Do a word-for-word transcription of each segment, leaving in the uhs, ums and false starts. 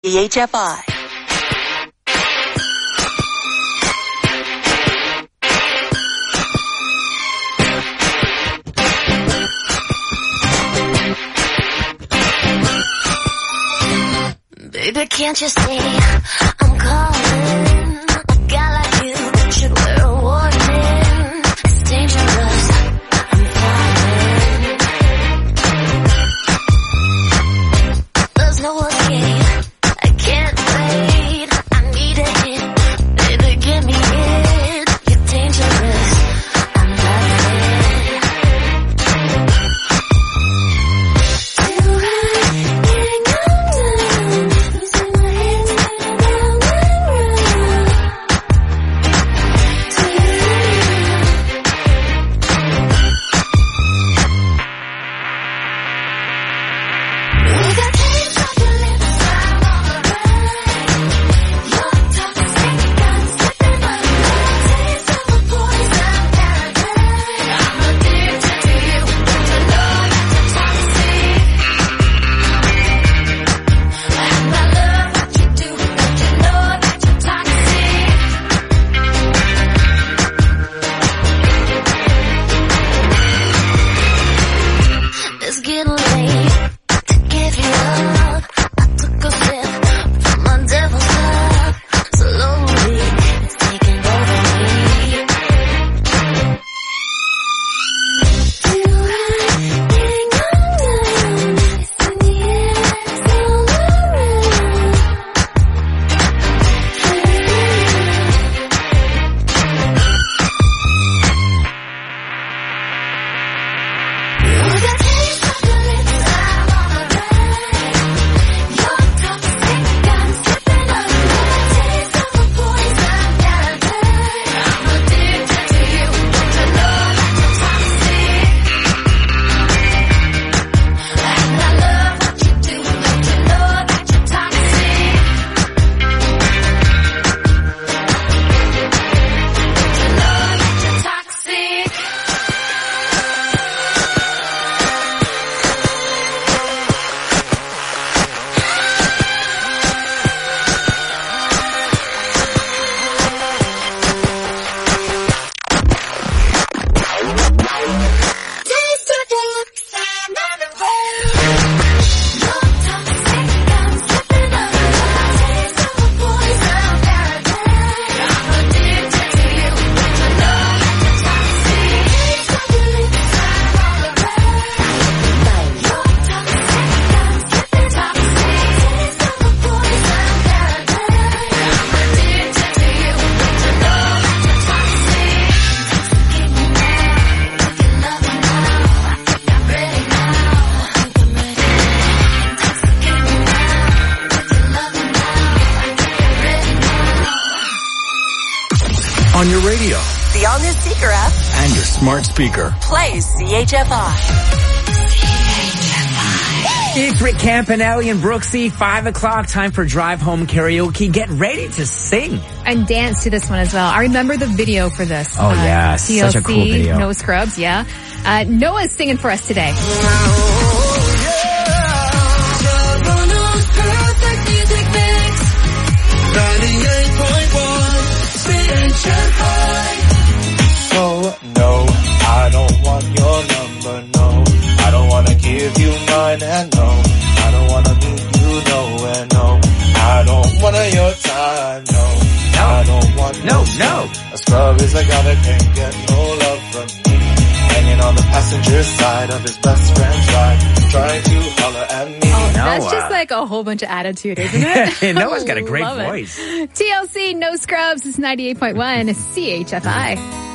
C H F I. Baby, can't you see I'm calling? A guy like you should wear a warning. It's dangerous, I'm falling. There's no escape, I can't wait. I need a hit, baby, give me it. You're dangerous, I'm loving. Do I hang on? On your radio, the all-new Seeker app, and your smart speaker. Play C H F I. It's Rick Campanelli and Brooksy. Five o'clock, time for Drive Home Karaoke. Get ready to sing. And dance to this one as well. I remember the video for this. Oh, uh, yeah. T L C, such a cool video. No Scrubs, yeah. Uh, Noah's singing for us today. Oh, no, I don't want your number, no. I don't want to give you mine, and no, I don't want to meet you nowhere, no. I don't want your time, no. No. I don't want no, no. no. A scrub is a guy that can't get no love from me. Hanging on the passenger side of his best friend's ride, trying to holler at me. Oh, that's just like a whole bunch of attitude, isn't it? Noah's got a great Love voice. It. T L C, No Scrubs, is ninety-eight point one C H F I.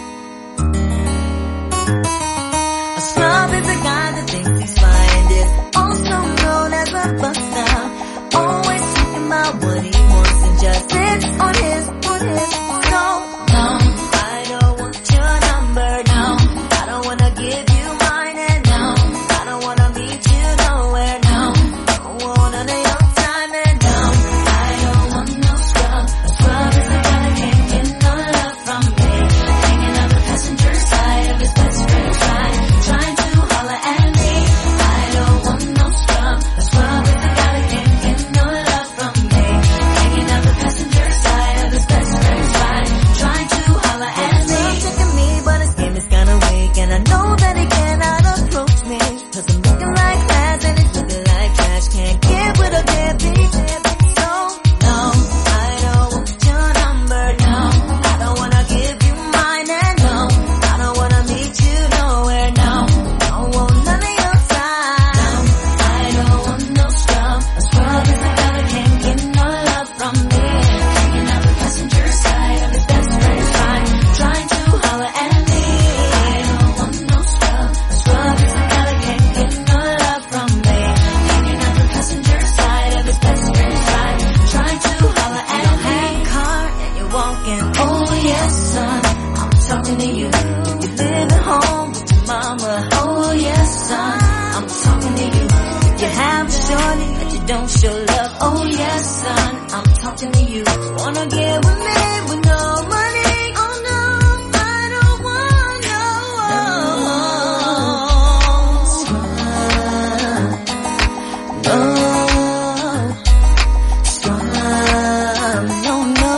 A scrub is a guy that thinks he's fine, is also known as a buster. Always talking about what he wants and just sits on his, on his, no, no, I don't want your number, no, I don't wanna give you mine, and no, I don't wanna meet you nowhere, no, I don't want none of your time, and no, I don't want no scrub. A scrub is a guy that can't get no love from me, hanging on the passenger side of his best friend's ride, trying to holler at me. I don't want no scrub. A scrub is a guy that can't get no love from me, talking to you. Wanna get with me with no money. Oh no, I don't want no. No, no, no.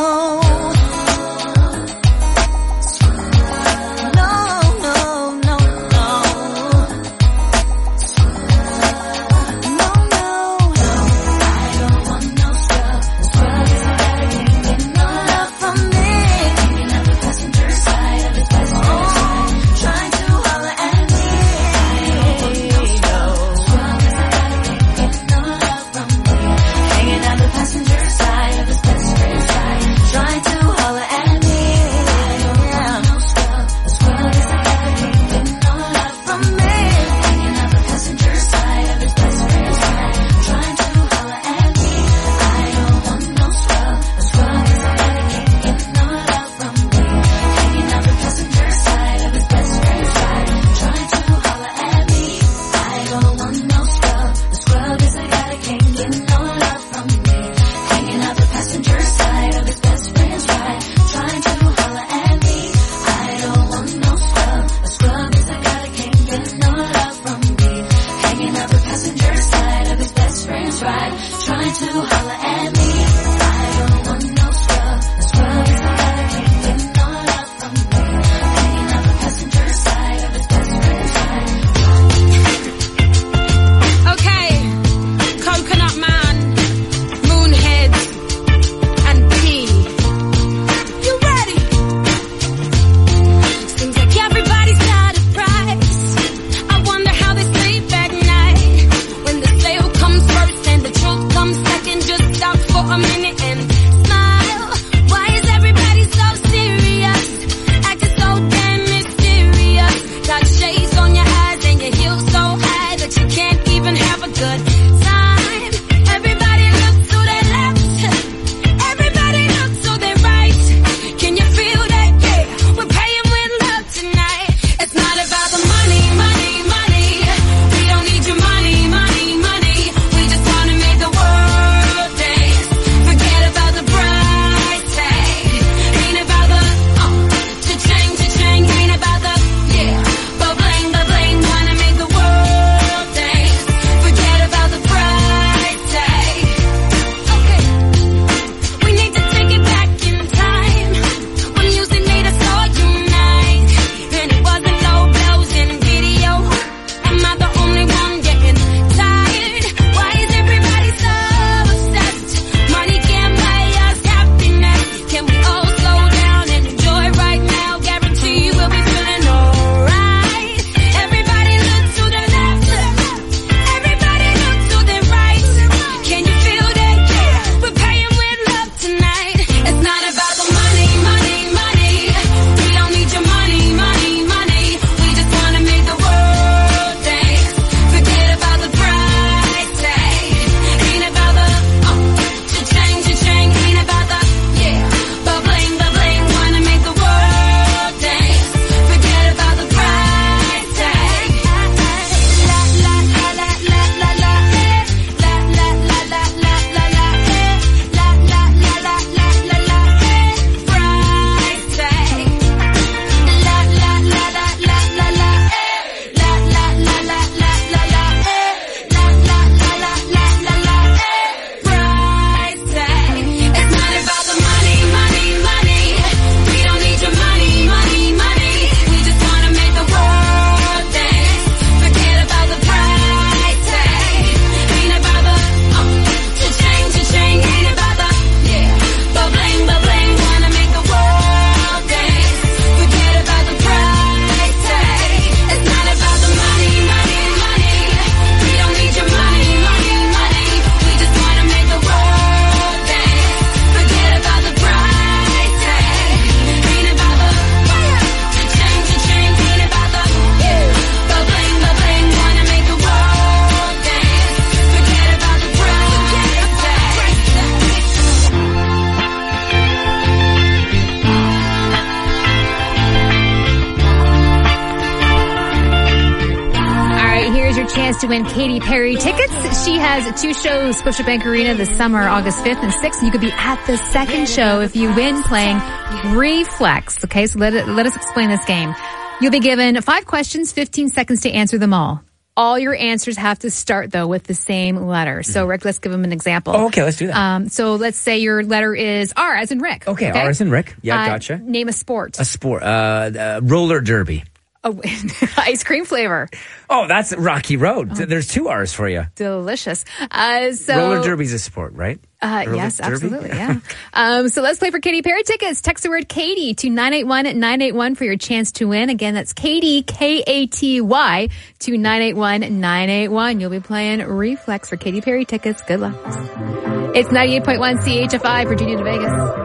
chance to win Katy Perry tickets. She has two shows, Scotiabank Arena this summer, August fifth and sixth. You could be at the second show if you win playing Reflex. Okay, so let, it, let us explain this game. You'll be given five questions, fifteen seconds to answer them all. All your answers have to start, though, with the same letter. So, Rick, let's give him an example. Oh, okay, let's do that. Um, so, let's say your letter is R, as in Rick. Okay, okay? R as in Rick. Yeah, uh, gotcha. Name a sport. A sport. Uh, uh, roller derby. Oh, ice cream flavor. Oh, that's Rocky Road. Oh. There's two R's for you. Delicious. Uh, so roller derby's a sport, right? Uh, yes, derby? Absolutely. Yeah. um, so let's play for Katy Perry tickets. Text the word Katy to nine eight one nine eight one for your chance to win. Again, that's Katy, K A T Y, to nine eight one nine eight one. You'll be playing Reflex for Katy Perry tickets. Good luck. It's ninety-eight point one C H F I, Virginia to Vegas.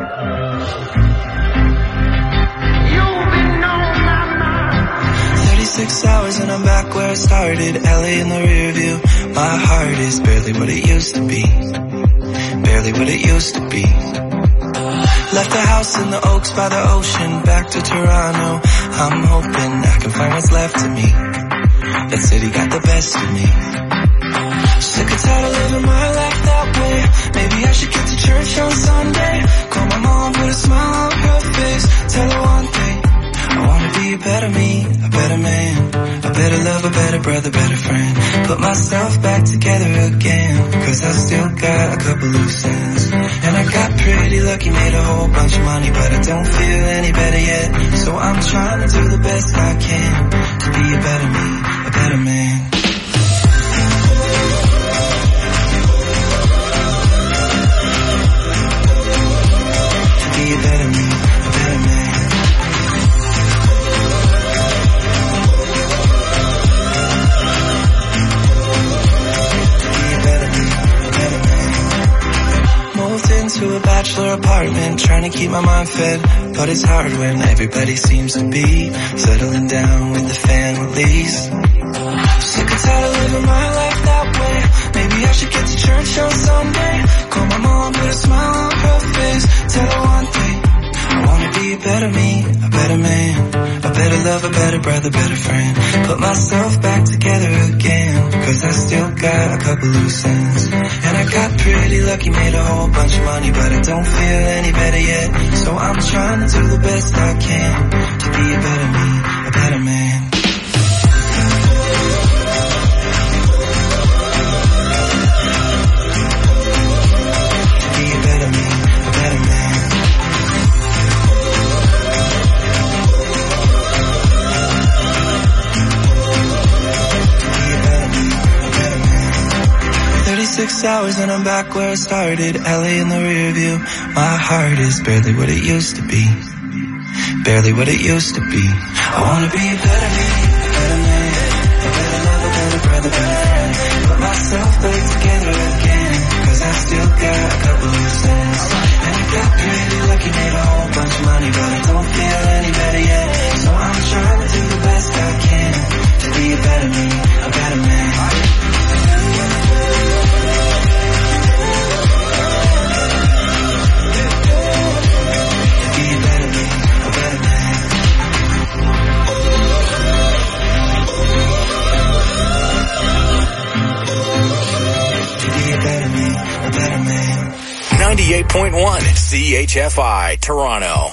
Six hours and I'm back where I started, L A in the rear view. My heart is barely what it used to be, barely what it used to be. Left the house in the Oaks by the ocean, back to Toronto. I'm hoping I can find what's left of me. That city got the best of me. Sick and tired of living my life that way. Maybe I should get to church on Sunday. Call my mom, put a smile on her face. Tell her one thing, I wanna be a better me, a better man, a better love, a better brother, better friend. Put myself back together again, cause I still got a couple loose ends. And I got pretty lucky, made a whole bunch of money, but I don't feel any better yet. So I'm trying to do the best I can, to be a better me, a better man. To be a better me, a better man. To a bachelor apartment, trying to keep my mind fed, but it's hard when everybody seems to be settling down with the families. Sick and tired of living my life that way. Maybe I should get to church on Sunday. Call my mom, put a smile on her face. Tell her one thing, I wanna be a better me, a better man, a better love, a better brother, better friend. Put myself back together again, cause I still got a couple loose ends. And I got pretty lucky, made a whole bunch of money, but I don't feel any better yet. So I'm trying to do the best I can, to be a better me, a better man. To be a better me, a better man. Six hours and I'm back where I started, L A in the rear view. My heart is barely what it used to be, barely what it used to be. I wanna be a better me, a better man, a better love, a better brother, better friend. Put myself back together again, cause I still got a couple loose ends. And I got pretty lucky, made a whole bunch of money, but I don't feel any better yet. So I'm trying to do the best I can, to be a better me, a better man. ninety-eight point one C H F I, Toronto.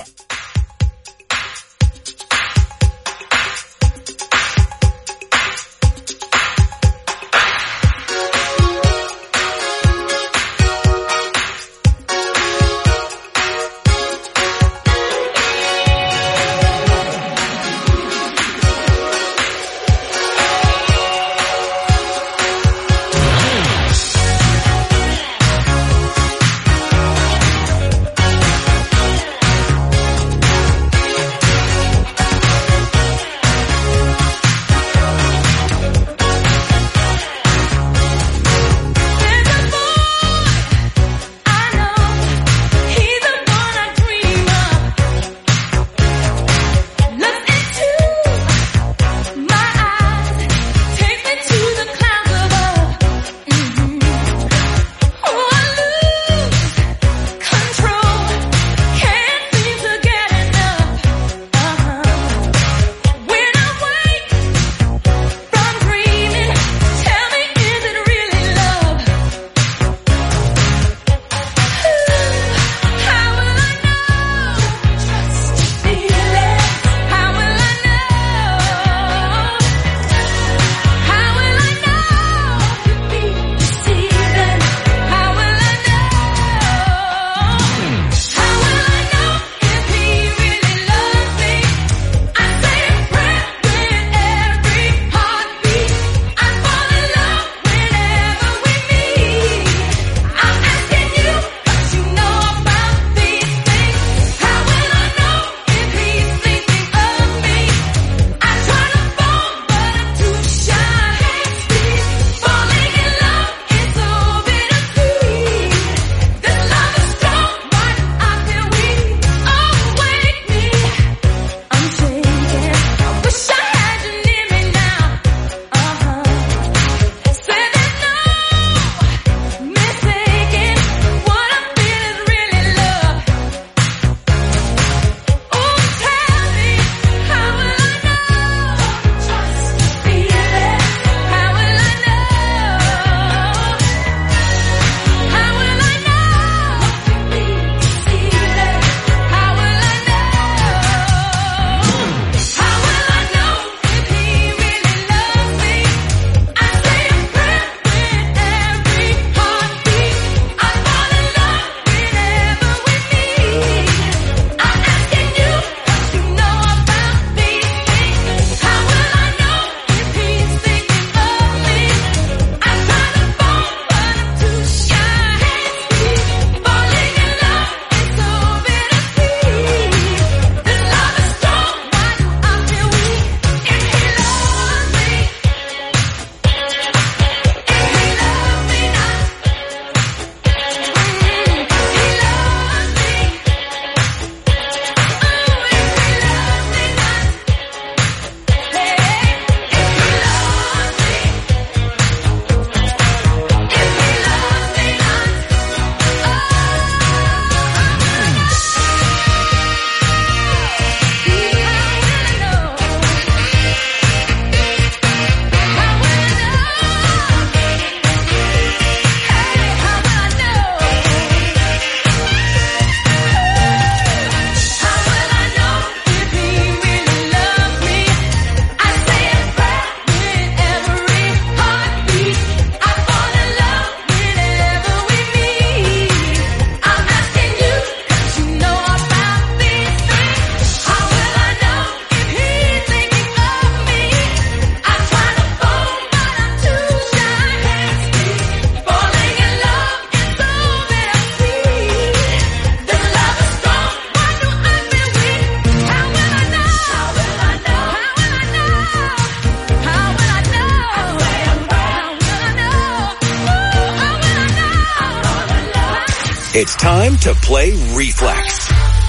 It's time to play Reflex.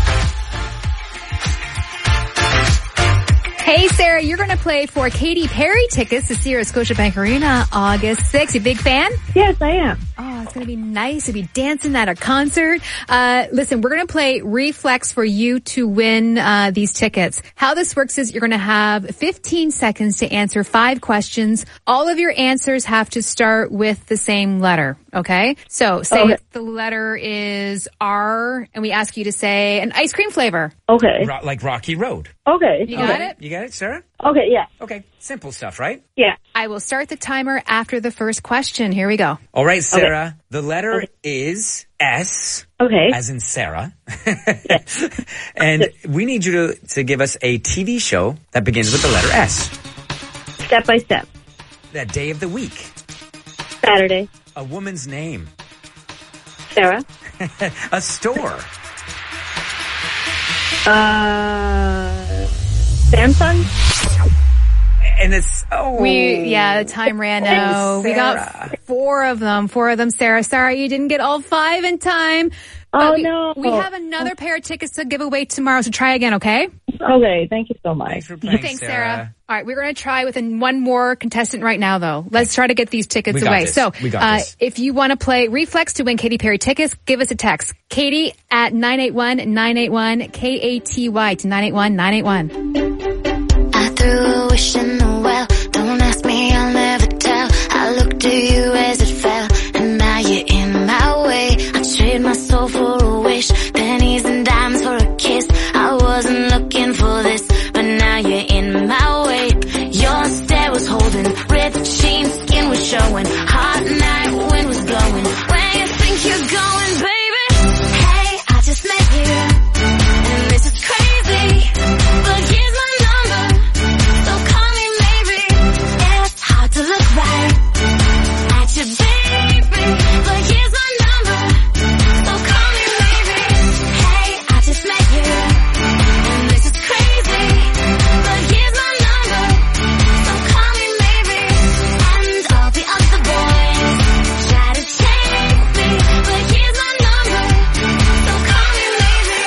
Hey, Sarah, you're going to play for Katy Perry tickets to see her at Scotiabank Arena August sixth. You a big fan? Yes, I am. Oh, it's going to be nice to be dancing at a concert. Uh, listen, we're going to play Reflex for you to win uh, these tickets. How this works is you're going to have fifteen seconds to answer five questions. All of your answers have to start with the same letter, okay? So say Okay. the letter is R, and we ask you to say an ice cream flavor. Okay. Ro- like Rocky Road. Okay. You got okay. it? You got it, Sarah? Okay, yeah. Okay. Simple stuff, right? Yeah. I will start the timer after the first question. Here we go. All right, Sarah. The letter okay. is S. Okay. As in Sarah. And we need you to, to give us a T V show that begins with the letter S. Step by step. That day of the week. Saturday. A woman's name. Sarah. A store. Uh, Samsung. And it's, oh. We, yeah, the time ran out. We got four of them, four of them, Sarah. Sorry you didn't get all five in time. Oh, we, no. We have another pair of tickets to give away tomorrow, so try again, okay? Okay, thank you so much. Thanks for playing, Thanks, Sarah. Sarah. All right, we're going to try with an, one more contestant right now, though. Let's try to get these tickets We got away. this. So, We got uh, this. if you want to play Reflex to win Katy Perry tickets, give us a text. Katy at nine eight one nine eight one, K A T Y to nine eight one nine eight one. I threw a wish in the well. Don't ask me, I'll never tell. I looked to you as it fell, and now you're in my way. I trade my soul for a wish, pennies and dimes for a kiss. I wasn't looking for this, but now you're in my way. Your stare was holding, red sheen, skin was showing. Hot night, wind was blowing. Where you think you're going, baby? Hey, I just met you, and this is crazy, but here's my number, so call me maybe. It's hard to look right at you, baby, but here's my number, so call me maybe. Hey, I just met you, and this is crazy, but here's my number, so call me maybe. And all the other boys try to take me, but here's my number, so call me maybe.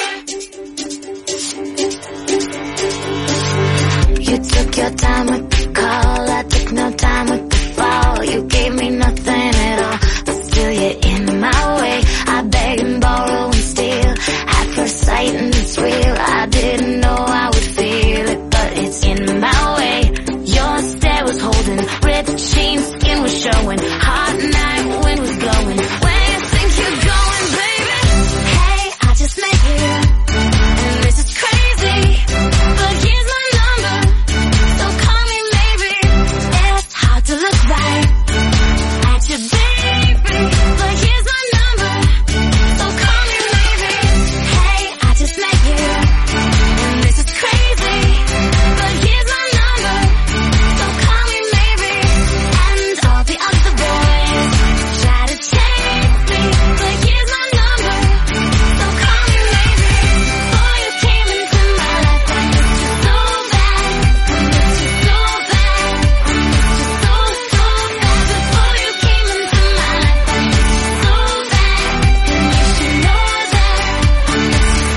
You took your time with the call, I took no time with the fall. You gave me nothing at all, but still you're in my way. I beg and borrow and steal at first sight, and it's real. I didn't know I would feel it, but it's in my way. Your stare was holding, red sheen, skin was showing. Hot night, wind was blowing. Where you think you're going, baby? Hey, I just met you, and this is crazy, but here's my number, so call me maybe. It's hard to look right at you, baby, but here's my number, so call me maybe. Hey, I just met you, and this is crazy, but here's my number, so call me maybe. And all the other boys try to take me, but here's my number, so call me maybe. Before you came into my life, I missed you so bad, I missed you so bad, I missed you so, so bad. Before you came into my life, I missed you so bad, and you should know that I missed you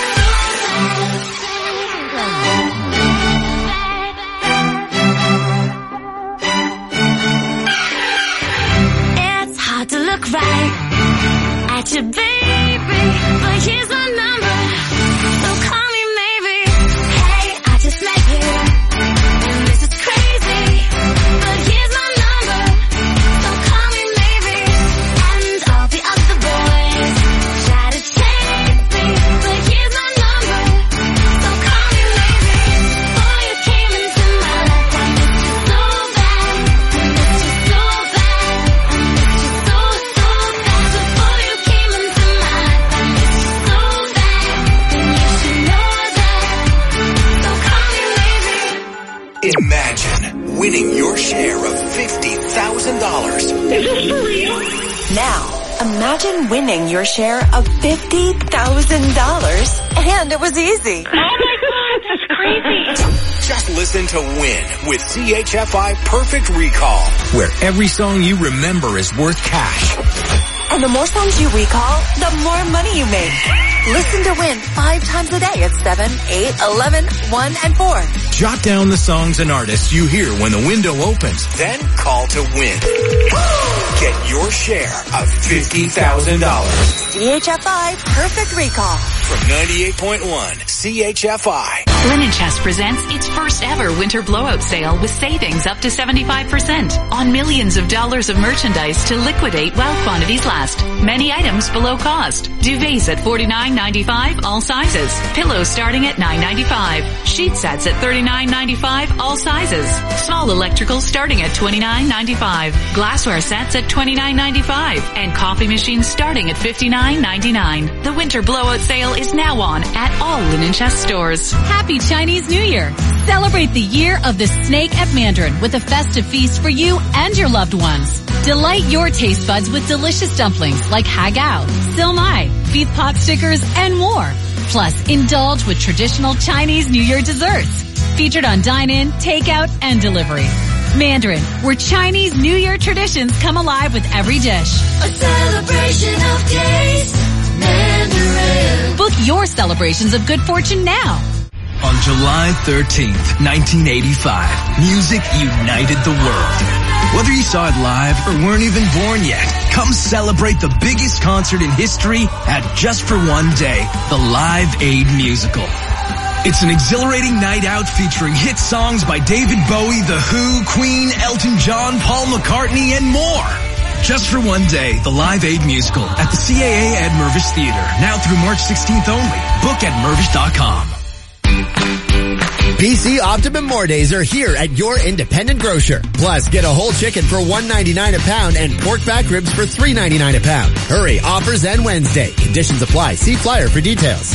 so, so bad. It's hard to look right at you, baby, but here's my number, so call me maybe. Hey, I just met you, and this is crazy, but here's my number, so call me maybe. And all the other boys try to take me, but here's my number, so call me maybe. Before you came into my life, I missed you so bad, I missed you so bad, I missed you so, so bad. Before you came into my life, I missed you so bad, and you should know that, so call me maybe. Imagine winning your share of fifty thousand dollars. Now, imagine winning your share of fifty thousand dollars, and it was easy. Just listen to Win with C H F I Perfect Recall, where every song you remember is worth cash. And the more songs you recall, the more money you make. Listen to Win five times a day at seven, eight, eleven, one, and four. Jot down the songs and artists you hear when the window opens. Then call to win. Get your share of fifty thousand dollars. C H F I Perfect Recall. From ninety-eight point one C H F I. Linen Chest presents its first ever winter blowout sale with savings up to seventy-five percent on millions of dollars of merchandise to liquidate while quantities last. Many items below cost. Duvets at forty-nine ninety-five, all sizes. Pillows starting at nine ninety-five. Sheet sets at thirty-nine ninety-five, all sizes. Small electricals starting at twenty-nine ninety-five. Glassware sets at twenty-nine ninety-five. And coffee machines starting at fifty-nine ninety-nine. The winter blowout sale is now on at all Linen Chest stores. Happy Chinese New Year! Celebrate the year of the snake at Mandarin with a festive feast for you and your loved ones. Delight your taste buds with delicious dumplings like hagao, silmai, beef pot stickers, and more. Plus, indulge with traditional Chinese New Year desserts. Featured on dine-in, takeout, and delivery. Mandarin, where Chinese New Year traditions come alive with every dish. A celebration of taste. Mandarin. Book your celebrations of good fortune now. On July thirteenth, nineteen eighty-five, music united the world. Whether you saw it live or weren't even born yet, come celebrate the biggest concert in history at Just for One Day, the Live Aid Musical. It's an exhilarating night out featuring hit songs by David Bowie, The Who, Queen, Elton John, Paul McCartney, and more. Just for One Day, the Live Aid Musical at the C A A Ed Mervish Theater, now through March sixteenth only. Book at mervish dot com. B C Optimum More Days are here at your independent grocer. Plus, get a whole chicken for one ninety-nine a pound and pork back ribs for three ninety-nine a pound. Hurry, offers end Wednesday. Conditions apply. See flyer for details.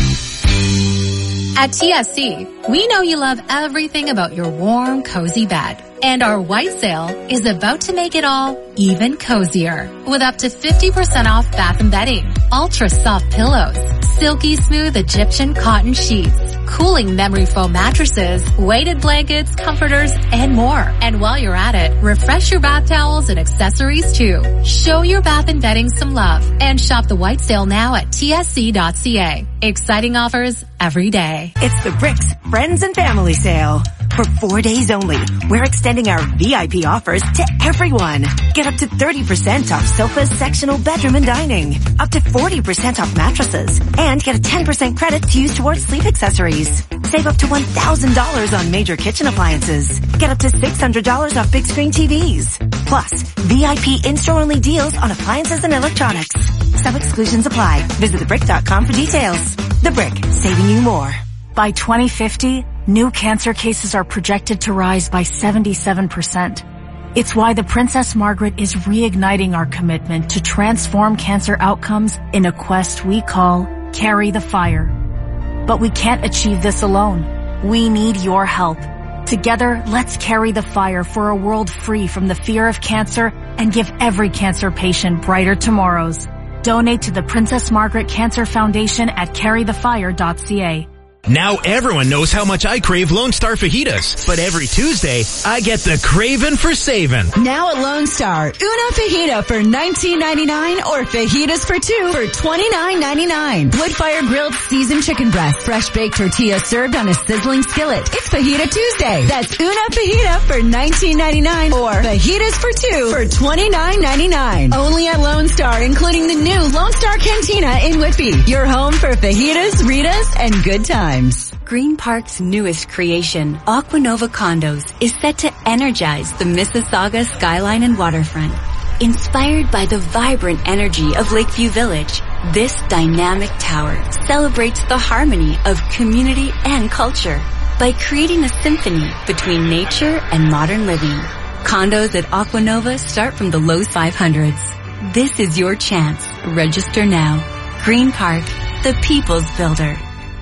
At T S C, we know you love everything about your warm, cozy bed. And our white sale is about to make it all even cozier. With up to fifty percent off bath and bedding, ultra soft pillows, silky smooth Egyptian cotton sheets, cooling memory foam mattresses, weighted blankets, comforters, and more. And while you're at it, refresh your bath towels and accessories too. Show your bath and bedding some love and shop the white sale now at T S C dot C A. Exciting offers every day. It's the Bricks Friends and Family Sale. For four days only, we're extending our V I P offers to everyone. Get up to thirty percent off sofas, sectional, bedroom, and dining. Up to forty percent off mattresses. And get a ten percent credit to use towards sleep accessories. Save up to one thousand dollars on major kitchen appliances. Get up to six hundred dollars off big screen T Vs. Plus, V I P in-store only deals on appliances and electronics. Some exclusions apply. Visit the brick dot com for details. The Brick, saving you more. By twenty fifty, new cancer cases are projected to rise by seventy-seven percent. It's why the Princess Margaret is reigniting our commitment to transform cancer outcomes in a quest we call Carry the Fire. But we can't achieve this alone. We need your help. Together, let's carry the fire for a world free from the fear of cancer and give every cancer patient brighter tomorrows. Donate to the Princess Margaret Cancer Foundation at carry the fire dot C A. Now everyone knows how much I crave Lone Star fajitas, but every Tuesday, I get the craving for saving. Now at Lone Star, una fajita for nineteen ninety-nine or fajitas for two for twenty-nine ninety-nine. Wood-fire grilled seasoned chicken breast, fresh baked tortillas served on a sizzling skillet. It's Fajita Tuesday. That's una fajita for nineteen ninety-nine or fajitas for two for twenty-nine ninety-nine. Only at Lone Star, including the new Lone Star Cantina in Whitby. Your home for fajitas, Ritas, and good times. Green Park's newest creation, Aquanova Condos, is set to energize the Mississauga skyline and waterfront. Inspired by the vibrant energy of Lakeview Village, this dynamic tower celebrates the harmony of community and culture by creating a symphony between nature and modern living. Condos at Aquanova start from the low five hundreds. This is your chance. Register now. Green Park, the people's builder.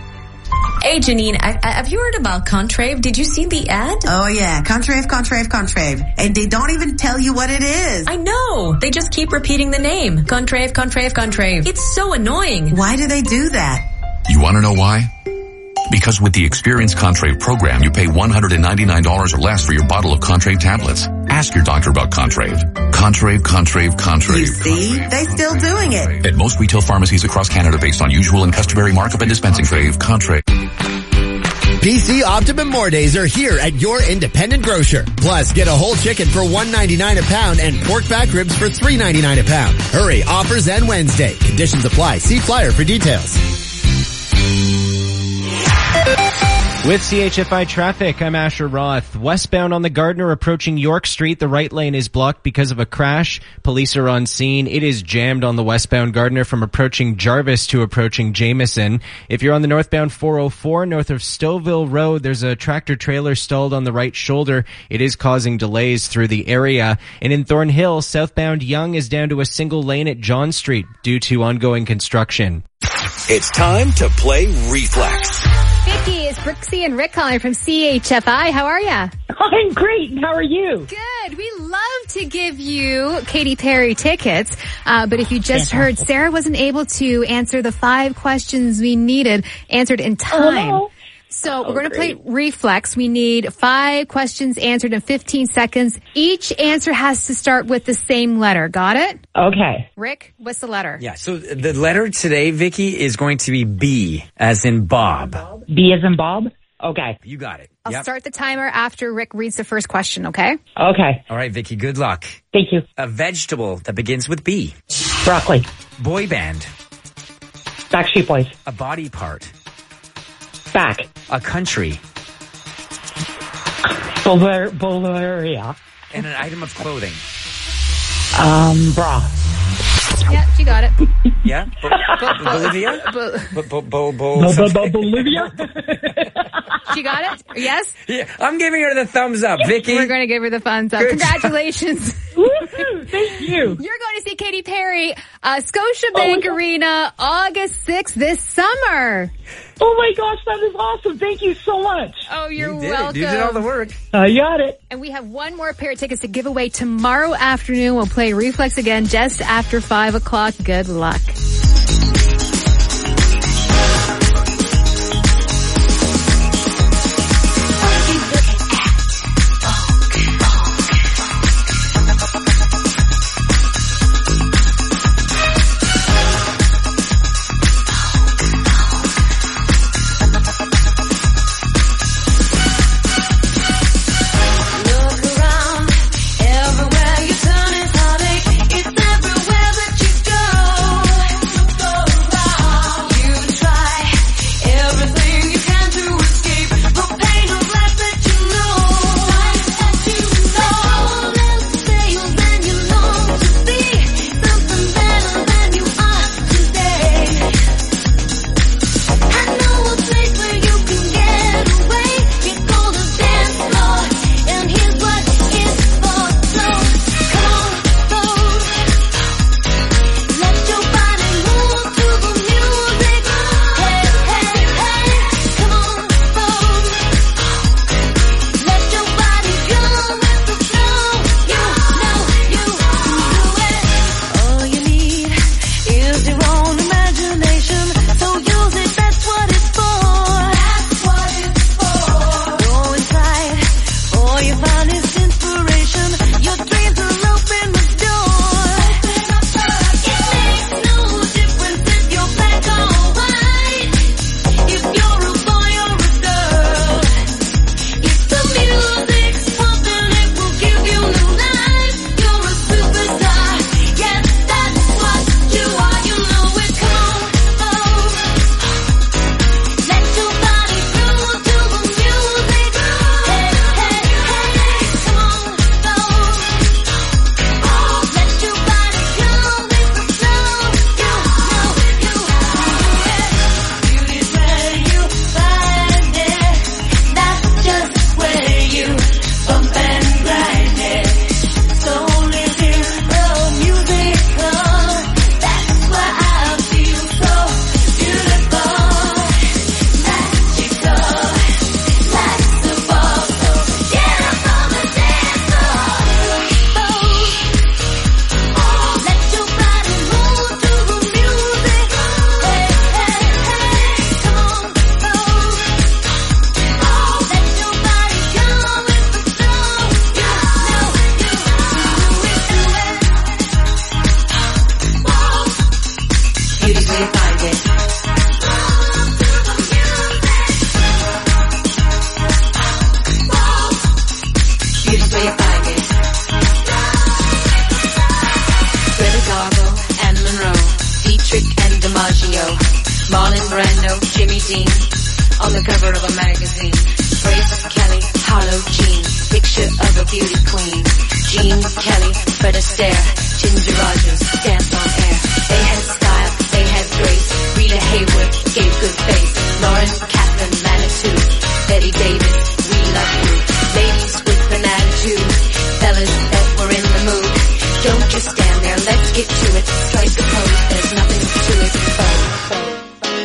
Hey, Janine, I, I, have you heard about Contrave? Did you see the ad? Oh, yeah. Contrave, Contrave, Contrave. And they don't even tell you what it is. I know. They just keep repeating the name. Contrave, Contrave, Contrave. It's so annoying. Why do they do that? You want to know why? Because with the Experience Contrave program, you pay one hundred ninety-nine dollars or less for your bottle of Contrave tablets. Ask your doctor about Contrave. Contrave, Contrave, Contrave. You see? They still doing it. At most retail pharmacies across Canada based on usual and customary markup and dispensing fee. Contrave. P C Optimum More Days are here at your independent grocer. Plus, get a whole chicken for one ninety-nine a pound and pork back ribs for three ninety-nine a pound. Hurry, offers end Wednesday. Conditions apply. See flyer for details. With C H F I traffic, I'm Asher Roth. Westbound on the Gardiner approaching York Street, the right lane is blocked because of a crash. Police are on scene. It is jammed on the westbound Gardiner from approaching Jarvis to approaching Jameson. If you're on the northbound four oh four north of Stouffville Road, there's a tractor trailer stalled on the right shoulder. It is causing delays through the area. And in Thornhill, southbound Yonge is down to a single lane at John Street due to ongoing construction. It's time to play Reflex. Vicky, is Brooksy and Rick calling from C H F I. How are ya? I'm great. How are you? Good. We love to give you Katy Perry tickets, uh, but if you just heard, Sarah wasn't able to answer the five questions we needed answered in time. Oh, no. So Oh, we're going to play great. Reflex. We need five questions answered in fifteen seconds. Each answer has to start with the same letter. Got it? Okay. Rick, what's the letter? Yeah, so the letter today, Vicky, is going to be B, as in Bob. B as in Bob? Okay. You got it. I'll Yep. start the timer after Rick reads the first question, okay? Okay. All right, Vicky, good luck. Thank you. A vegetable that begins with B. Broccoli. Boy band. Backstreet Boys. A body part. Back. A country. Bulgar- Bulgaria. And an item of clothing. Um, bra. Yeah, you got it. Yeah? Bo- Bo- Bolivia? Bo- Bo- Bo- Bo- Bo- Bo- something. Bo- Bolivia? You got it? Yes? Yeah, I'm giving her the thumbs up, Vicky. We're going to give her the thumbs up. Good Congratulations. Woohoo! Thank you. You're going to see Katy Perry, uh, Scotiabank Oh, Arena, August sixth this summer. Oh my gosh, that is awesome. Thank you so much. Oh, you're You did it. welcome. You did all the work. I got it. And we have one more pair of tickets to give away tomorrow afternoon. We'll play Reflex again just after five o'clock. Good luck. Look around, everywhere you turn is heartache. It's everywhere that you go. it. Beautiful you find it. Greta Garbo and Monroe, Dietrich and DiMaggio, Marlon Brando, Jimmy Dean, on the cover of a magazine. Grace Kelly, Harlow Jean, picture of a beauty queen. Jean Kelly, Fred Astaire, Ginger Rogers, dance on air. They had style, they had grace. Rita Hayworth gave good face. Lauren Kaplan, Manitou, Betty Davis, we love you. Ladies with an attitude, fellas that were in the mood. Don't just stand there, let's get to it. Strike a pose, there's nothing to it. Oh, oh.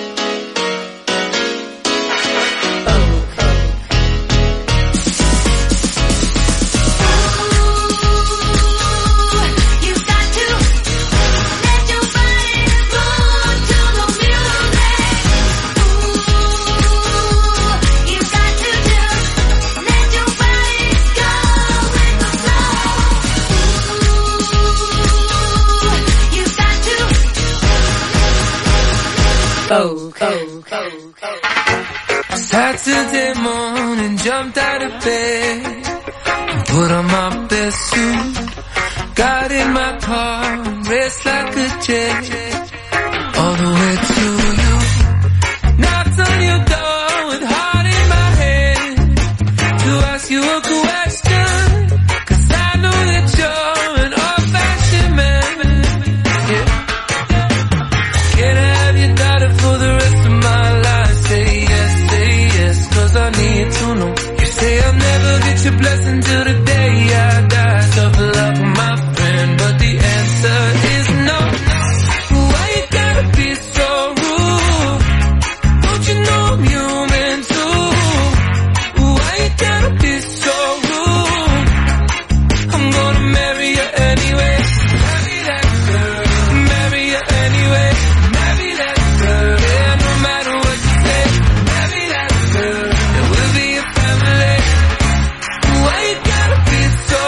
Oh, oh, oh, oh. Saturday morning, jumped out of bed, put on my best suit, got in my car, raced like a jet, all the way to you. Knocked on your door with heart in my head, to ask you a question, 'cause I know that you're an old-fashioned man. Yeah. Can I have your daughter for the rest of my life? Say yes, say yes, 'cause I need to know. You say I'll never get your blessing till the day I die. Tough luck, my friend, but the answer is no. Why you gotta be so rude? Don't you know I'm human too? Why you gotta be so rude? I'm gonna marry you anyway. Marry that girl. Marry you anyway. Marry that girl. Yeah, no matter what you say. Marry that girl. And we'll be a family. Why you gotta be so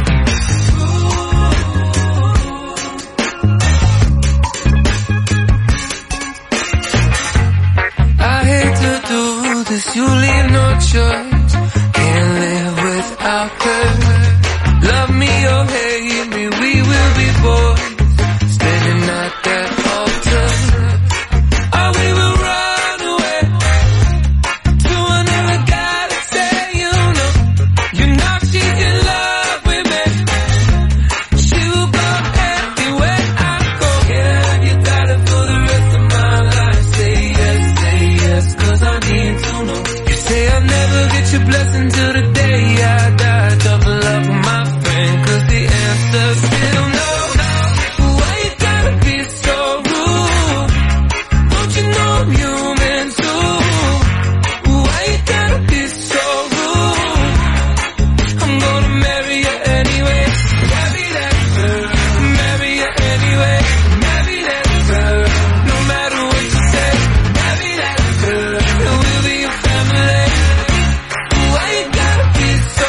I hate to do this, you leave no choice. Can't live without her. Love me or hate me, we will be boys, standing at that altar. Or we will run away to another galaxy, you know. You know she's in love with me. She will go everywhere I go. Can I have your daughter for the rest of my life? Say yes, say yes, 'cause I need to know. You say I'll never get your blessing till the day I die. Double up, my friend, 'cause the answer's still no. Why you gotta be so rude? Don't you know I'm human too? Why you gotta be so rude? I'm gonna marry you anyway. Marry that girl. Marry you anyway. Marry that girl. No matter what you say. Marry that girl. And we'll be a family. Why you gotta be so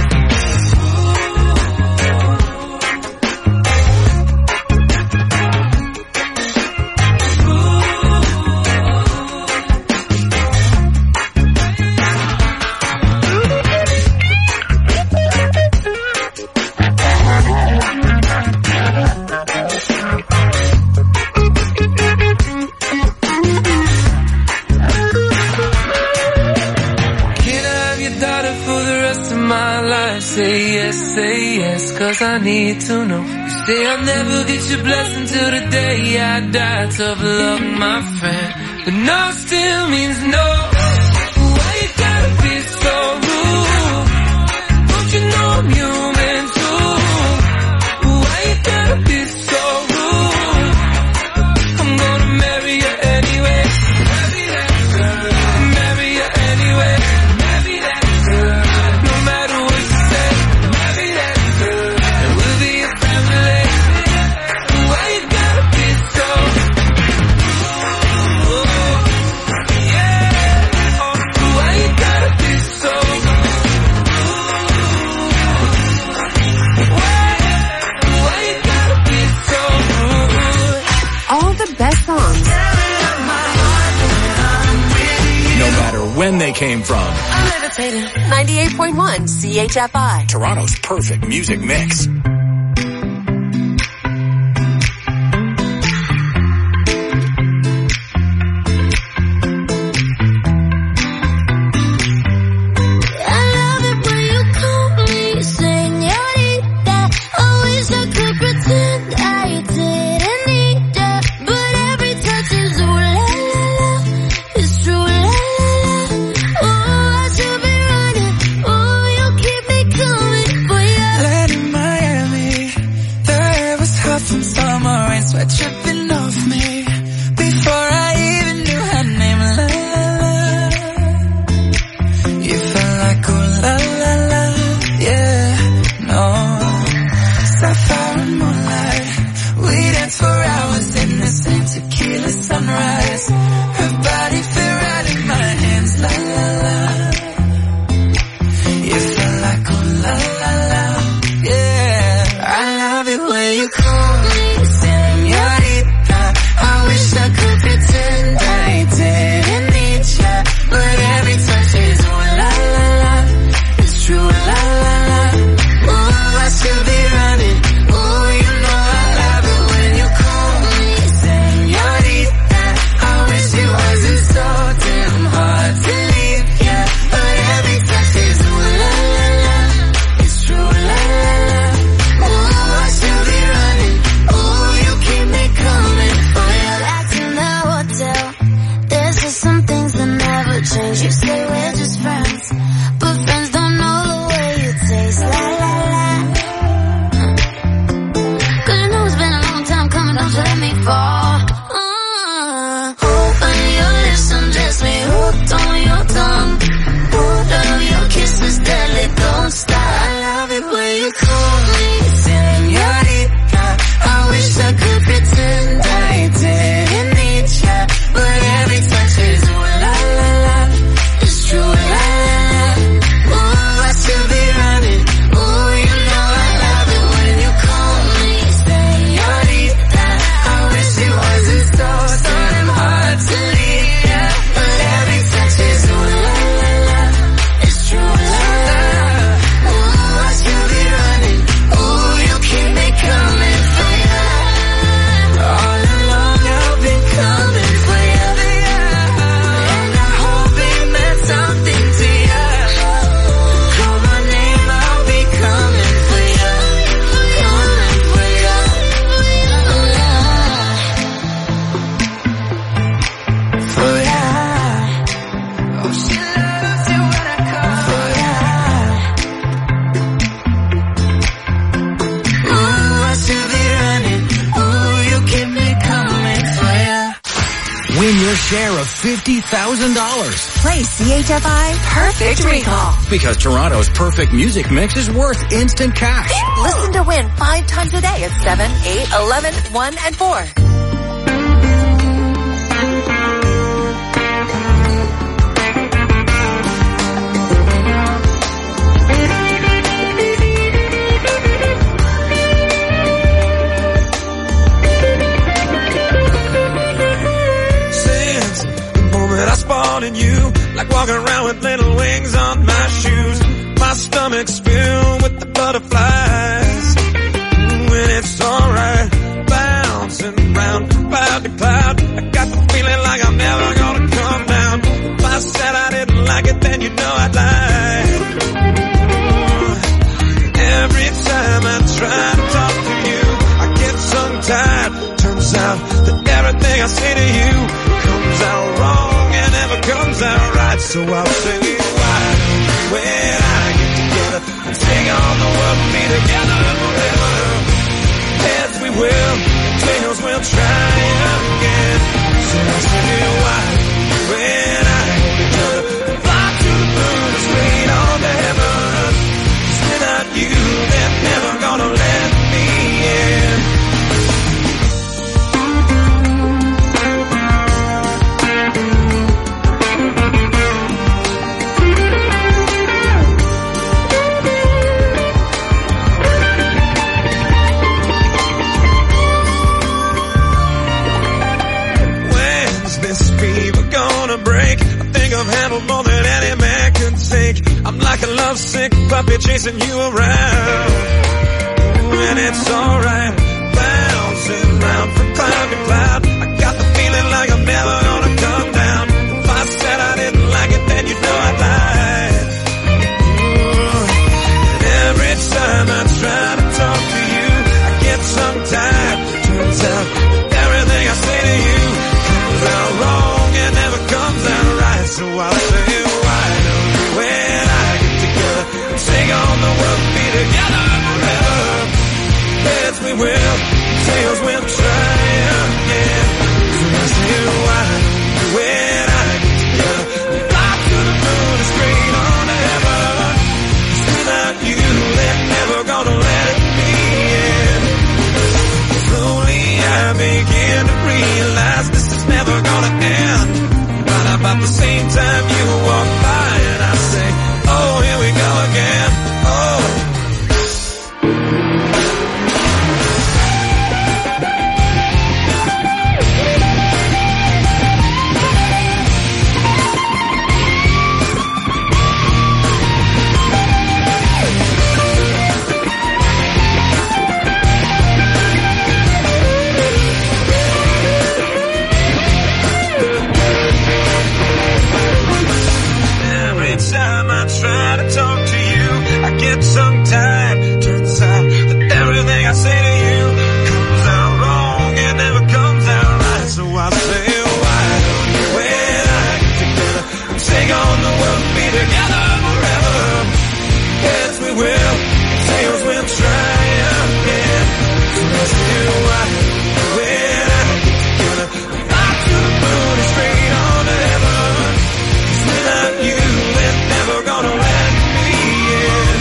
Can I have your daughter for the rest of my life? Say yes, say yes, 'cause I need to know. You say I'll never get your blessing till the day I die. Tough luck, my friend, but no still means no. Why you gotta be so rude? Don't you know I'm human too? Why you gotta be so rude? I'm gonna marry you anyway. Marry that girl. Marry you anyway. Marry that girl. No matter what you say. Marry that girl. And we'll be a family. Why you gotta be so yeah. when they came from. I'm levitating. ninety-eight point one C H F I. Toronto's perfect music mix. Tripping off me before I even knew her name. La la la, you felt like oh la la la, yeah, no. Sapphire and moonlight, we danced for hours in the same tequila sunrise. Her body fit right in my hands. La la la, you felt like oh la la la, yeah. I love it when you call me. I wish I could pretend I didn't need ya, but every touch is ooh la la la, it's true la la la. Ooh, I should be running. Ooh, you know I love it when you call me señorita. I wish it wasn't so damn hard to leave ya, but every touch is ooh la la la, it's true la la la. Ooh, I should be running. Ooh, you keep me coming. Change. You say we're just friends, but friends don't know the way you taste. La la la. Cause you know it's been a long time coming, don't you let me fall. Uh, open your lips, undress me, hooked on your tongue. Hold up, your kisses deadly, don't stop. I love it when you call me señorita. I wish I could pretend I didn't need ya, but every touch is ooh la la la. True, la, la, la. Ooh, I should be running. Ooh, you know I love it when you call me señorita. I wish it wasn't so, so damn hard to leave ya, but every touch is ooh, la, la, la. It's true, la, la, la. Ooh, I should be running. Ooh, you keep me coming for ya. All along I've been coming for ya, and I hope it meant something to ya. Call my name, I'll be coming for ya, coming for ya, for ya. Oh, she loves it when I call for ya. Ooh, I should be running. Ooh, you keep me coming for ya. Win your share of fifty thousand dollars. Play C H F I Perfect Recall. Because Toronto's perfect music mix is worth instant cash. Listen to win five times a day at seven, eight, eleven, one, and four. Since the moment I spotted you, like walking around with little wings on my shoes, my stomach's filled with the butterflies. When it's alright, bouncing round from cloud to cloud, I got the feeling like I'm never gonna come down. If I said I didn't like it, then you know I'd lie. Every time I try to talk to you, I get tongue-tied. Turns out that everything I say to you comes out wrong and never comes out right. So I'll say, why when I get together and take on the world and be together forever? Heads we will, tails we'll try again. So I'll say, why when I hold each other and fly to the moon and straight on to heaven? 'Cause without you, they're never gonna let me in. When's this fever gonna break? I think I've handled more than lovesick puppy chasing you around. And it's alright, bouncing round from cloud to cloud. I got the feeling like I'm never gonna come down. If I said I didn't like it, then you know I'd lie. And every time I try to talk to you, I get tongue-tied. Turns out everything I say to you comes out wrong and never comes out right. So I'll say, why don't you and I get together and sing on the world, be together forever? Heads we will, tails will try again. So I say, why don't you and I get together and fly to the moon and straight on to heaven? 'Cause without you, they're never gonna let me in. Slowly I begin to realize this is never gonna end. Right about the same time you walk by and I say, oh, here we go again. Oh. Time I try to talk to you, I get tongue-tied. Turns out that everything I say to you comes out wrong and never comes out right. So I say, why don't you and I get together and take on the world and be together forever? Heads we will, tails will try again. So I say, why don't you and I get together and fly to the moon and straight on to heaven? 'Cause without you, never gonna let me in.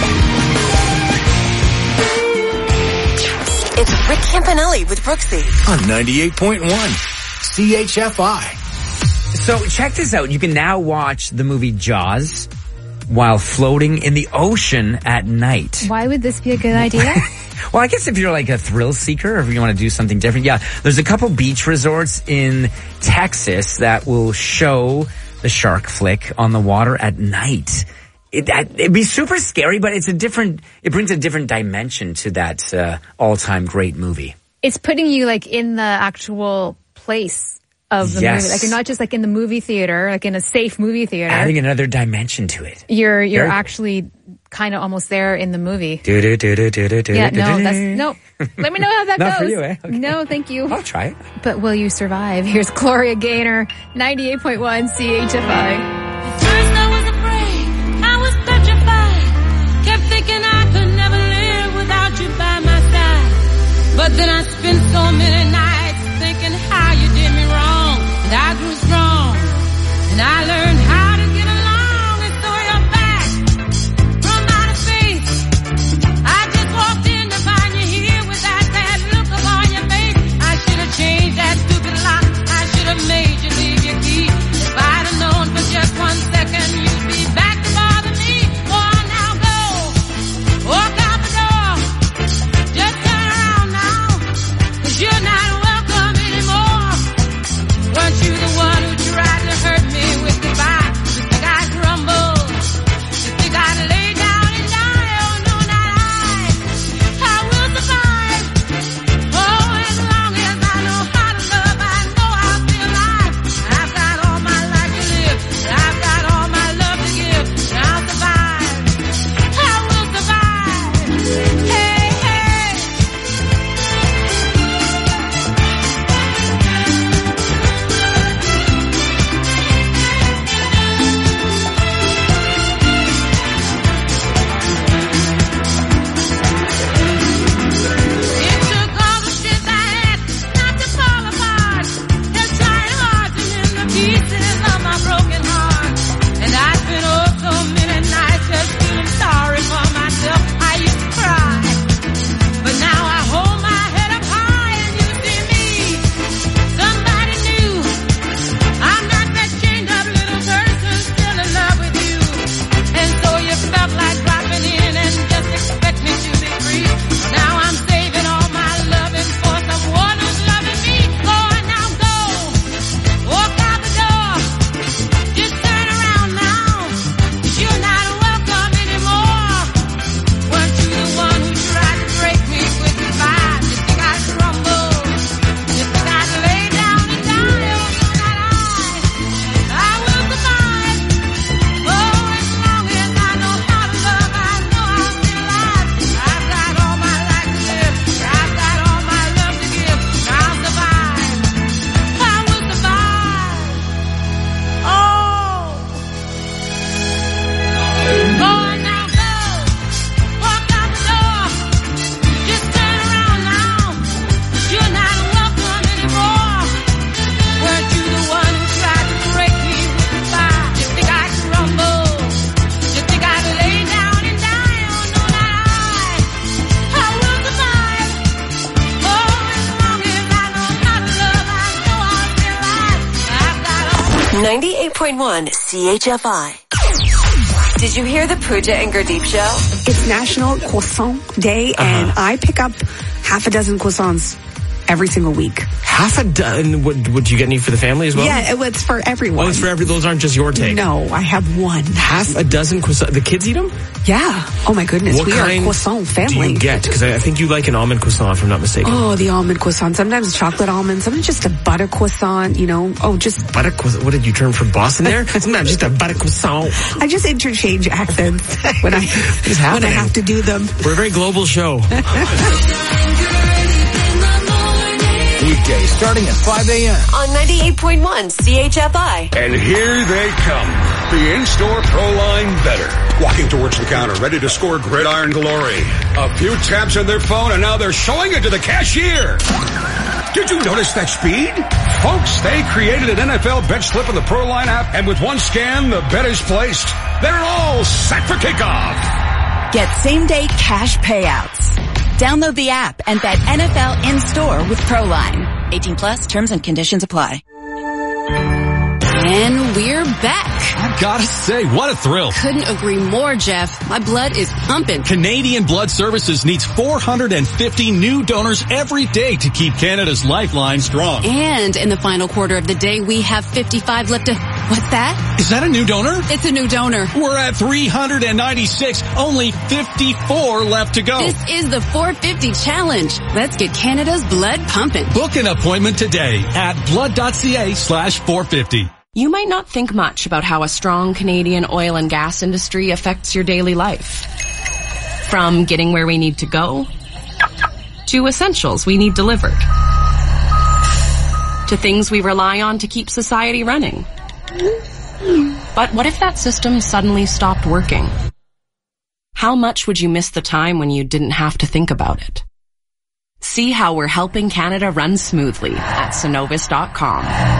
It's Rick Campanelli with Brooksy on ninety-eight point one C H F I. So check this out. You can now watch the movie Jaws while floating in the ocean at night. Why would this be a good idea? Well, I guess if you're like a thrill seeker or if you want to do something different. Yeah, there's a couple beach resorts in Texas that will show the shark flick on the water at night. It, that, it'd be super scary, but it's a different, it brings a different dimension to that uh, all-time great movie. It's putting you like in the actual place of the Yes. movie. Like you're not just like in the movie theater, like in a safe movie theater. Adding another dimension to it. You're, you're Very- actually kind of almost there in the movie. Do, do, do, do, do, do, Yeah, do, no, do. that's, no. Let me know how that Not goes. for you, eh? Okay. No, thank you. I'll try it. But will you survive? Here's Gloria Gaynor, ninety-eight point one C H F I. First I was afraid, I was petrified. Kept thinking I could never live without you by my side. But then I spent so many nights thinking how you did me wrong. And I grew strong, and I learned how to get along. And so you're back from outer space. I just walked in to find you here with that sad look upon your face. I should have changed that stupid lock. I should have made you leave your key. If I'd have known for just one second you'd be back to bother me. Oh, now go, walk out the door. Just turn around now, 'cause you're not welcome anymore. Weren't you the one who tried to hurt me with goodbye? ninety-eight point one C H F I. Did you hear the Pooja and Gurdeep show? It's National Croissant Day, uh-huh. and I pick up half a dozen croissants every single week. Half a dozen? Would, would you get any for the family as well? Yeah, it, it's for everyone. Oh, it's for every. Those aren't just your take. No, I have one. Half a dozen croissants. The kids eat them? Yeah. Oh my goodness, what we kind are a croissant family. Do you get? Because I, I think you like an almond croissant, if I'm not mistaken. Oh, the almond croissant. Sometimes chocolate almond. Sometimes just a butter croissant. You know. Oh, just butter croissant. What did you turn from Boston there? Sometimes just a butter croissant. I just interchange accents when I when I have to do them. We're a very global show. Weekday starting at five a.m. on ninety-eight point one C H F I. And here they come. The in-store Proline Better. Walking towards the counter, ready to score gridiron glory. A few taps on their phone, and now they're showing it to the cashier. Did you notice that speed? Folks, they created an N F L bet slip in the Proline app, and with one scan, the bet is placed. They're all set for kickoff. Get same-day cash payouts. Download the app and bet N F L in-store with Proline. eighteen plus, terms and conditions apply. And we're back. I gotta say, what a thrill. Couldn't agree more, Jeff. My blood is pumping. Canadian Blood Services needs four hundred fifty new donors every day to keep Canada's lifeline strong. And in the final quarter of the day, we have fifty-five left to... What's that? Is that a new donor? It's a new donor. We're at three hundred ninety-six, only fifty-four left to go. This is the four fifty challenge. Let's get Canada's blood pumping. Book an appointment today at blood.ca slash 450. You might not think much about how a strong Canadian oil and gas industry affects your daily life. From getting where we need to go, to essentials we need delivered, to things we rely on to keep society running. But what if that system suddenly stopped working? How much would you miss the time when you didn't have to think about it? See how we're helping Canada run smoothly at Cenovus dot com.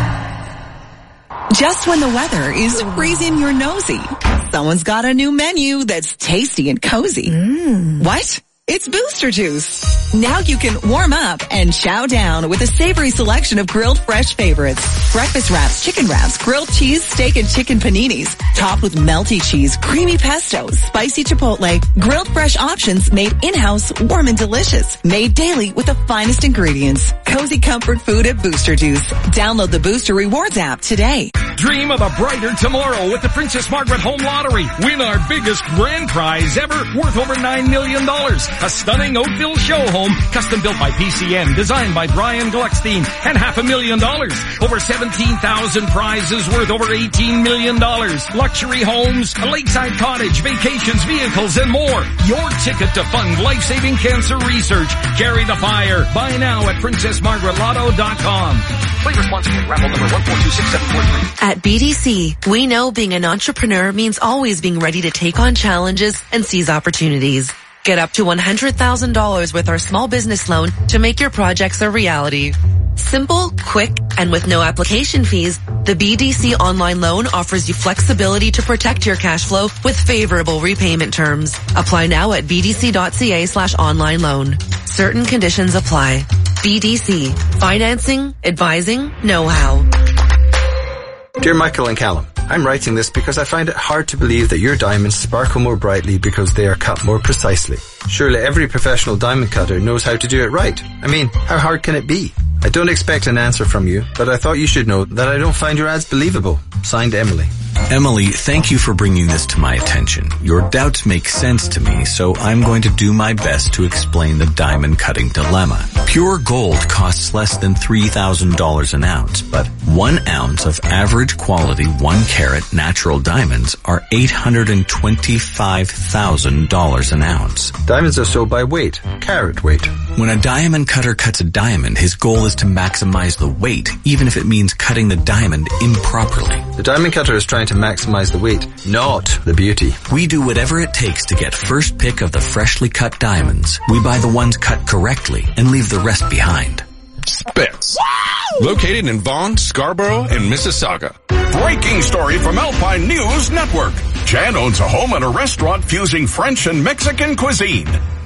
Just when the weather is freezing your nosy, someone's got a new menu that's tasty and cozy. Mm. What? It's Booster Juice. Now you can warm up and chow down with a savory selection of grilled fresh favorites. Breakfast wraps, chicken wraps, grilled cheese, steak and chicken paninis, topped with melty cheese, creamy pesto, spicy chipotle, grilled fresh options made in-house, warm and delicious. Made daily with the finest ingredients. Cozy comfort food at Booster Juice. Download the Booster Rewards app today. Dream of a brighter tomorrow with the Princess Margaret Home Lottery. Win our biggest grand prize ever, worth over nine million dollars. A stunning Oakville show home, custom built by P C M, designed by Brian Gluckstein, and half a million dollars. Over seventeen thousand prizes worth over eighteen million dollars. Luxury homes, a lakeside cottage, vacations, vehicles, and more. Your ticket to fund life-saving cancer research. Carry the fire. Buy now at princess margaret lotto dot com. Play responsibly. Raffle number one four two six seven four three. At B D C, we know being an entrepreneur means always being ready to take on challenges and seize opportunities. Get up to one hundred thousand dollars with our small business loan to make your projects a reality. Simple, quick, and with no application fees, the B D C online loan offers you flexibility to protect your cash flow with favorable repayment terms. Apply now at bdc.ca slash online loan. Certain conditions apply. B D C. Financing, advising, know-how. Dear Michael and Callum, I'm writing this because I find it hard to believe that your diamonds sparkle more brightly because they are cut more precisely. Surely every professional diamond cutter knows how to do it right. I mean, how hard can it be? I don't expect an answer from you, but I thought you should know that I don't find your ads believable. Signed, Emily. Emily, thank you for bringing this to my attention. Your doubts make sense to me, so I'm going to do my best to explain the diamond cutting dilemma. Pure gold costs less than three thousand dollars an ounce, but one ounce of average quality one carat natural diamonds are eight hundred twenty-five thousand dollars an ounce. Diamonds are sold by weight, carat weight. When a diamond cutter cuts a diamond, his goal is to maximize the weight, even if it means cutting the diamond improperly. The diamond cutter is trying to maximize the weight, not the beauty. We do whatever it takes to get first pick of the freshly cut diamonds. We buy the ones cut correctly and leave the rest behind. Spitz. Located in Vaughan, Scarborough, and Mississauga. Breaking story from Alpine News Network. Jan owns a home and a restaurant fusing French and Mexican cuisine.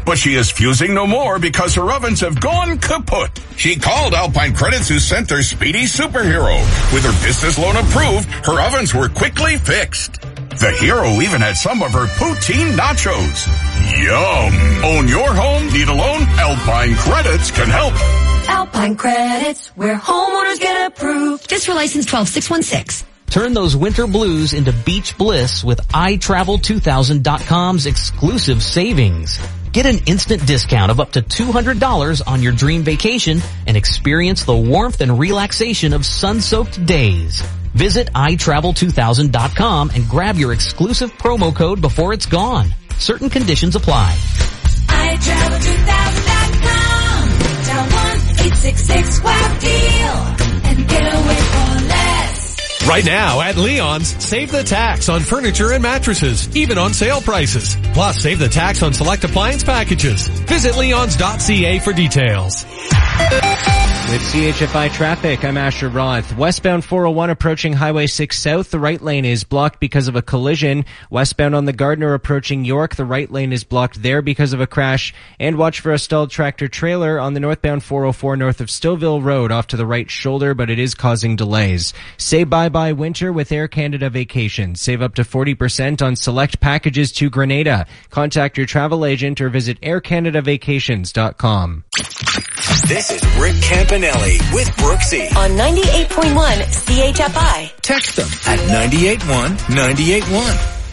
but she is fusing no more because her ovens have gone kaput. She called Alpine Credits, who sent their speedy superhero. With her business loan approved, her ovens were quickly fixed. The hero even had some of her poutine nachos. Yum! Own your home? Need a loan? Alpine Credits can help. Alpine Credits, where homeowners get approved. Just for license twelve six one six. Turn those winter blues into beach bliss with i travel two thousand dot com's exclusive savings. Get an instant discount of up to two hundred dollars on your dream vacation and experience the warmth and relaxation of sun-soaked days. Visit i travel two thousand dot com and grab your exclusive promo code before it's gone. Certain conditions apply. i travel two thousand dot com. Dial one eight six six wow deal and get away for less. Right now at Leon's, save the tax on furniture and mattresses, even on sale prices. Plus, save the tax on select appliance packages. Visit leons dot c a for details. With C H F I traffic, I'm Asher Roth. Westbound four oh one approaching Highway six South, the right lane is blocked because of a collision. Westbound on the Gardner approaching York, the right lane is blocked there because of a crash. And watch for a stalled tractor trailer on the northbound four oh four north of Stouffville Road off to the right shoulder, but it is causing delays. Say bye-bye winter with Air Canada Vacations. Save up to forty percent on select packages to Grenada. Contact your travel agent or visit air canada vacations dot com. This is Rick Campanelli with Brooksy On ninety-eight point one C H F I. Text them at nine eight one nine eight one.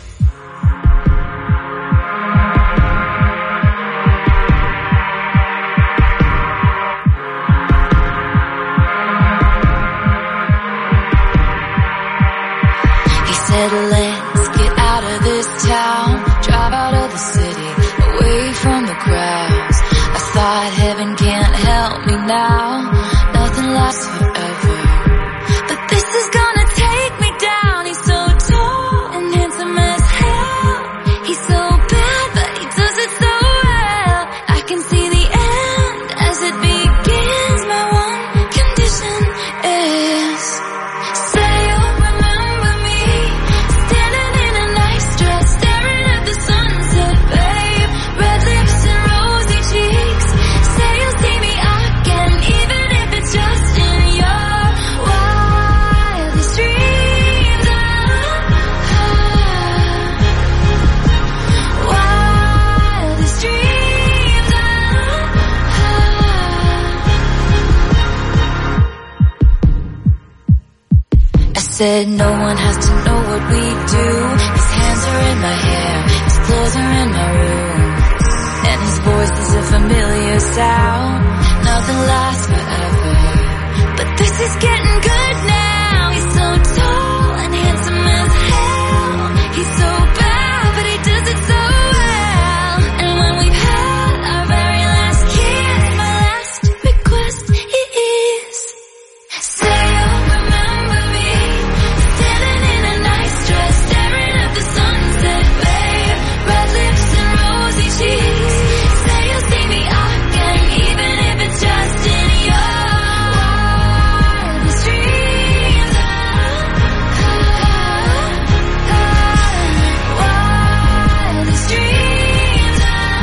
He said, let's get out of this town, drive out of the city, away from the crowds. I thought heaven can't help me now, nothing lasts forever. But this is gonna take me down. He's so tall and handsome as hell. He's so bad, but he does it so well. I can see the end as it begins. My one condition is, say you'll remember me, standing in a nice dress, staring at the sunset, babe. Red lips and rosy cheeks. Say you'll see me again, even if it's just in your wildest dreams. Wildest dreams. I said no one has to know what we do. His hands are in my hair, his clothes are in my room, and his voice is a familiar sound. Nothing lasts forever, but this is getting good now. He's so tall and handsome as hell. He's so bad, but he does it so well. And when we've had our very last kiss, my last request is, say you'll remember me, standing in a nice dress, staring at the sunset, babe. Red lips and rosy cheeks. Say you'll see me again, even if it's just in your wildest dreams. Wildest dreams.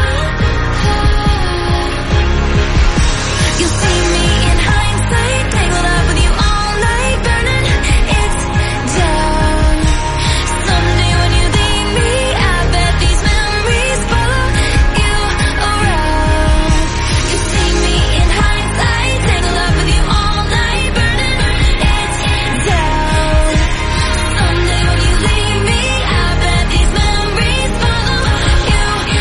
You'll see me in hindsight, tangled up with you all night, burning it down. Someday when you leave me, I bet these memories follow you around. You see me in hindsight, tangled up with you all night, burning it down. Someday when you leave me, I bet these memories follow you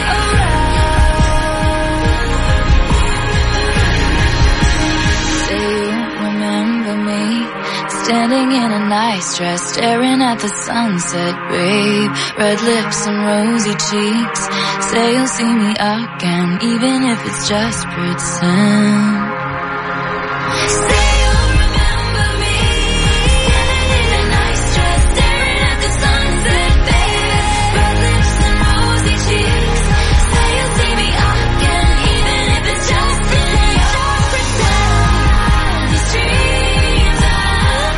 around. Say you remember me, standing in a nice dress, staring at the sunset, babe. Red lips and rosy cheeks. Say you'll see me again, even if it's just pretend. Say you'll remember me, standing in a nice dress, staring at the sunset, babe. Red lips and rosy cheeks. Say you'll see me again, even if it's just in your pretend. These dreams are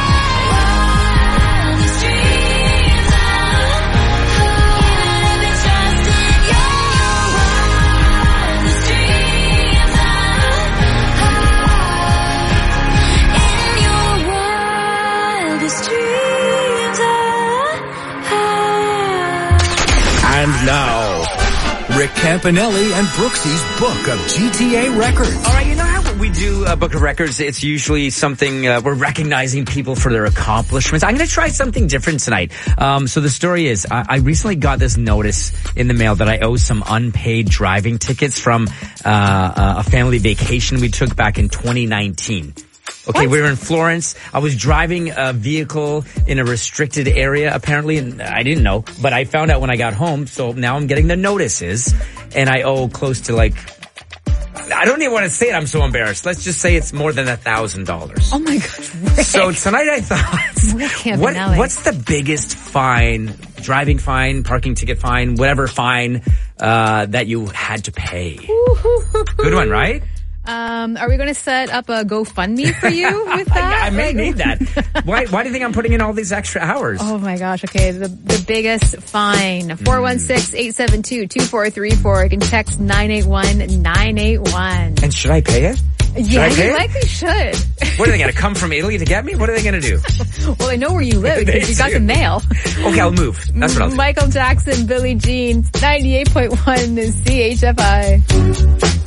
wildest dreams are, even if it's just Rick Campanelli and Brooksy's Book of G T A Records. All right, you know how we do a Book of Records? It's usually something, uh, we're recognizing people for their accomplishments. I'm going to try something different tonight. Um, so the story is, I, I recently got this notice in the mail that I owe some unpaid driving tickets from uh, a family vacation we took back in twenty nineteen. Okay, what? We were in Florence. I was driving a vehicle in a restricted area, apparently, and I didn't know. But I found out when I got home, so now I'm getting the notices, and I owe close to like, I don't even want to say it, I'm so embarrassed. Let's just say it's more than a thousand dollars. Oh my God, Rick. So tonight I thought, what, what's the biggest fine, driving fine, parking ticket fine, whatever fine, uh, that you had to pay? Good one, right? Um, are we going to set up a GoFundMe for you with that? I may like, need that. Why, why do you think I'm putting in all these extra hours? Oh my gosh. Okay. The, the biggest fine. four one six, eight seven two, two four three four. You can text nine eight one, nine eight one. And should I pay it? Should yeah, I pay you it? likely should. What are they going to come from Italy to get me? What are they going to do? Well, I know where you live because you got the mail. Okay, I'll move. That's what I'll do. Michael Jackson, Billie Jean, ninety-eight point one C H F I.